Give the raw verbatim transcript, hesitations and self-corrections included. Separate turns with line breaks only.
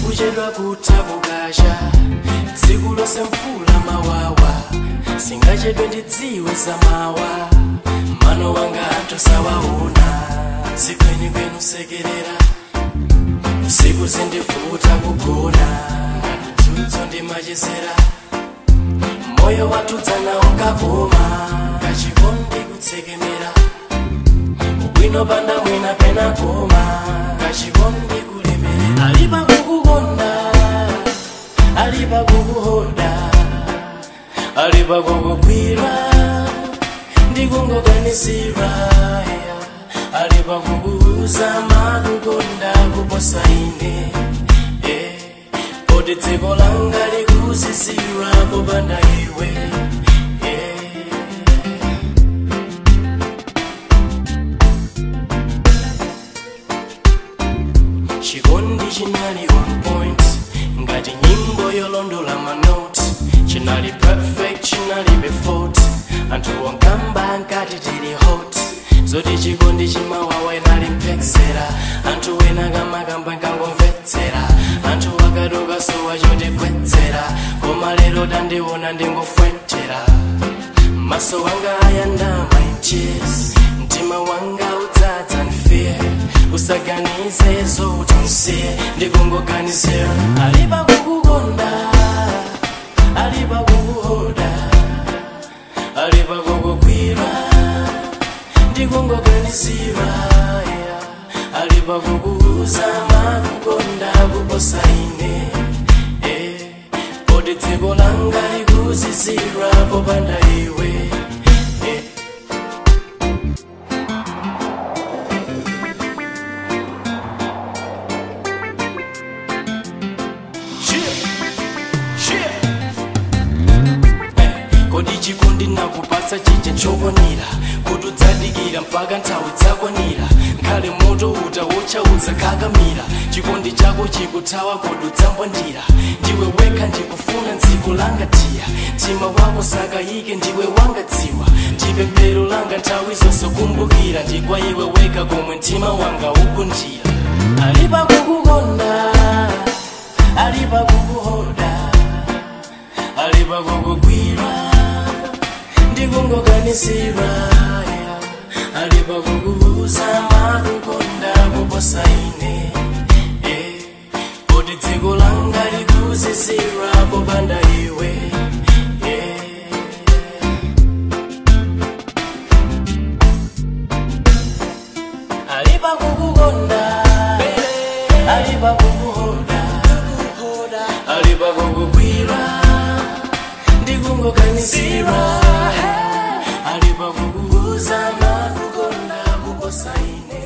kuchedwa kutabukasha tsiku lose mfula mawawa singachedwe ndidziwe zamawa mano wanga antosawaona zikweni kwenu sekerera usiku zindivuta kugona tudzo ndimachezera moyo watudzana ukakoma kachikondi kutsekemera ubwino panda mwina pena koma kachikondi kulemerera alipa kukukonda alipa kukuhoda alipa kukugwira ndikungoganisira alipa kukuuza makukonda kuposa ine eh, poti dziko langa likuzizira popanda iwe eh. Chikondi chinali on point ngati nyimbo yolondola manoti chinali perfect chinali before anthu wankamba ngati tili hot zoti chikondi chimawawa inali mpheksera anthu wena kamakamba nkangomvetsera anthu wakatoka sowa chotipwetsera koma lero tandiona ndingofwetera maso wanga ayandama inches mtima wanga udzadza nfear usaganize zotansiye ndikungoganizira alipa kukukonda alipa kukuhoda alipa kukugwira ndikungoganizira alipa kukuuza makukonda kuposa ine eh, poti dziko langa likuzizira popanda iwe eh. Kodi chikondi nakupatsa chije chokwanira kuti udzadikira mpaka nthawi dzakwanira nkhale moto utawocha udzakakamira chikondi chako chikuthawa kodi udzambwandira ndiwe wekha ndikufuna dziko langa tiya mtima wako sakayike ndiwe wangadziwa ndipemphero langa nthawi zonse kumbukira ndikwa iwe wekha komwe mtima wanga ukundira alipa kukukonda alipa kukuhoda alipa kukugwira ndikungoganisira alipa kukuuza makukonda kuposa ine eh, poti dziko langa likuzizira popanda iwe eh. alipa kukukonda alipa kukuhoda alipa kukugwira ndikungoganisira alipa kukuuza makukonda kuposa ine